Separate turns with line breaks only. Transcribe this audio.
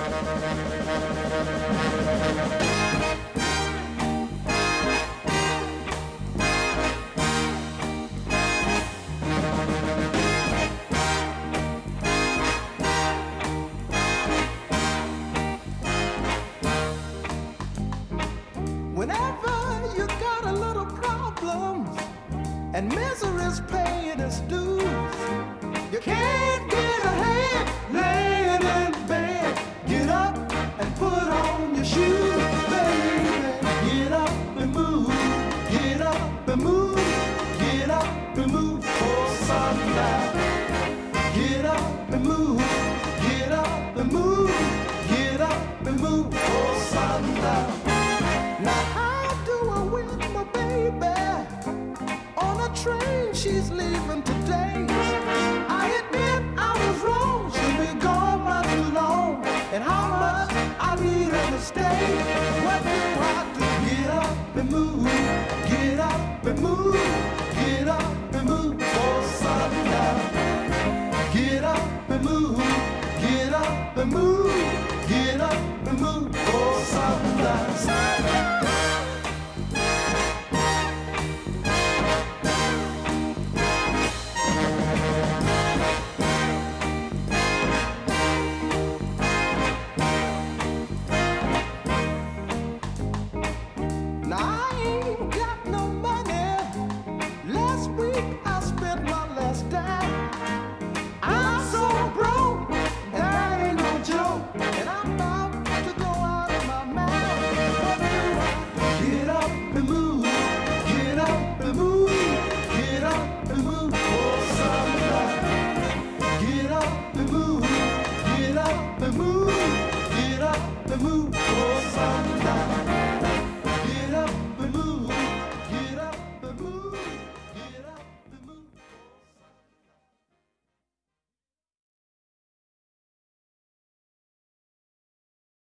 Whenever you got a little problems and misery's paying its dues, you can't get ahead laying in bed. Get up and put on your shoes, baby. Get up and move, get up and move, get up and move for sundown. Get up and move, get up and move, get up and move for sundown. Now how do I win my baby on a train she's leaving today? I admit I was wrong, she'll be gone not too long, and how much I need her to stay. What do I do? Get up and move, get up and move, get up and move for sundown. Get up and move, get up and move, get up and move for sundown. Sundown. Move, get up and move for sundown.